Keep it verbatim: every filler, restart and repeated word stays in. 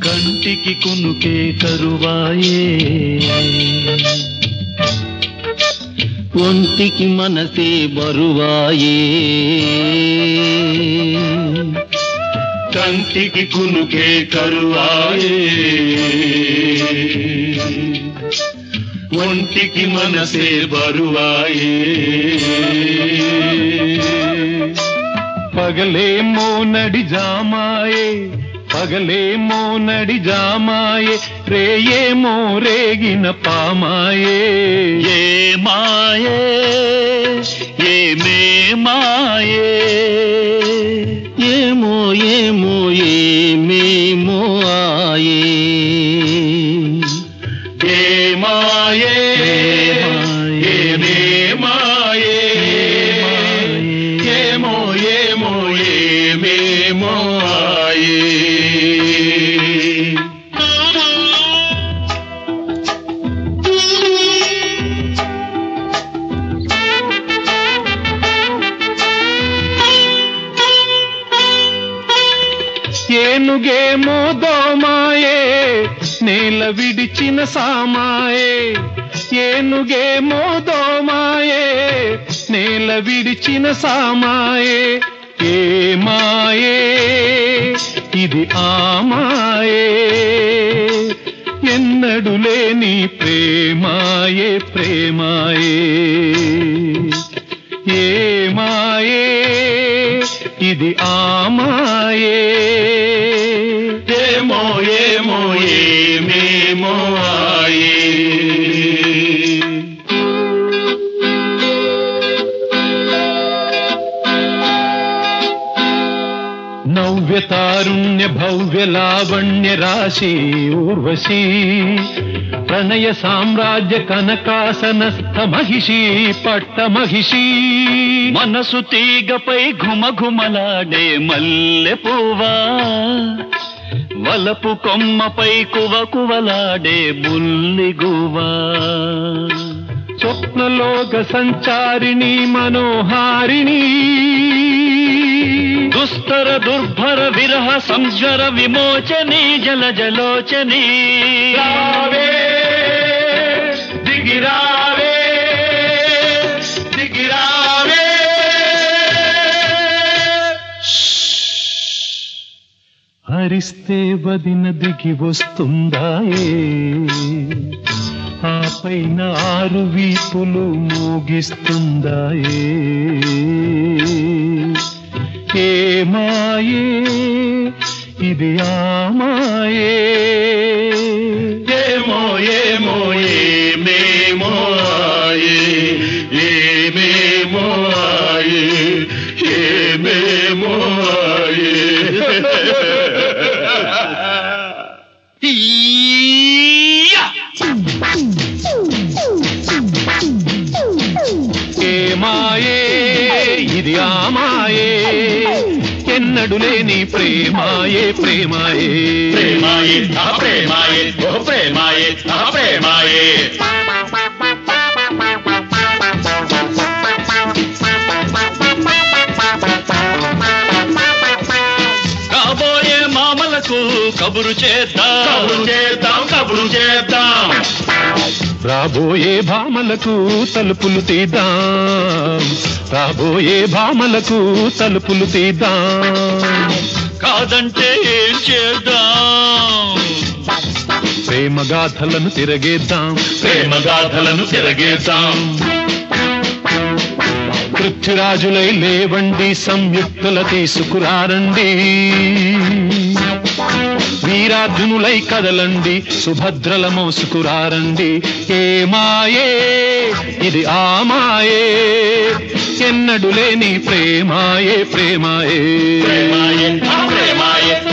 కంటికి కునుకే కరువాయే ఒంటికి మనసే బరువాయే కంటికి కునుకే కరువాయే ఒంటికి మనసే బరువాయే పగలేమో నడి జామాయే పగలేమో నడి జామాయే రేయేమో రేగిన పామాయే ఏ మాయే ఏమే మాయే ఏమో ఏమో ఏమేమో ఆయే ఏ మాయే ఏమే మాయే ఏమో ఏమో ఏమేమో ఆయే ఏనుగేమో దోమాయే నేల విడిచిన సామాయే ఏనుగేమో దోమాయే నేల విడిచిన సామాయే ఏ మాయే ఇది ఆమాయే ఎన్నడు లేని ప్రేమాయే ప్రేమాయే ఏ మాయే ఇది ఆమాయే ఏమో ఏమో ఏమేమో ఆయే నవ్య తారుణ్య భవ్య లావణ్య రాశి ఊర్వశీ ప్రణయ సామ్రాజ్య కనకాసనస్థ మహిషి పట్ట మహిషి మనసు తీగపై ఘుమఘుమలాడే మల్లె పువ్వా వలపు కొమ్మపై కువ కువలాడే బుల్లిగువా స్వప్నలోక సంచారిణి మనోహారిణి దుస్తర దుర్భర విరహ సంజ్వర విమోచని జల జలోచని రావే దిగిరావే దిగిరావే హరిస్తే వదిన దిగి వస్తుందాయే ఆ పైన ఆరు వీపులు మోగిస్తుందాయే ఏ మాయే ఇది ఆమాయే ఏమో ఏమో ఏమేమో ఆయే ఏమేమో ఆయే ఏమేమో ఆయే ఏ మాయే ఇది ఆమాయే ఎన్నడు లేని ప్రేమాయే ప్రేమాయే ప్రేమాయే ఆ ప్రేమాయే ఓ ప్రేమాయే ఆ ప్రేమాయే కాబోయే మామలకు కబురు చేద్దాం కబురు చేద్దాం కబురు చేద్దాం రాబోయే భామలకు తలుపులు తీద్దాం రాబోయే భామలకు తలుపులు తీద్దాం కాదంటే ఏం చేద్దాం ప్రేమ గాథలను తిరగేద్దాం ప్రేమ గాథలను తిరగేద్దాం పృథ్వీరాజులై లేవండి సంయుక్తుల తీసుకురారండి వీరార్జునులై కదలండి సుభద్రల మోసుకురారండి ఏ మాయే ఇది ఆమాయే ఎన్నడు లేని ప్రేమాయే ప్రేమాయే ప్రేమాయే ప్రేమాయే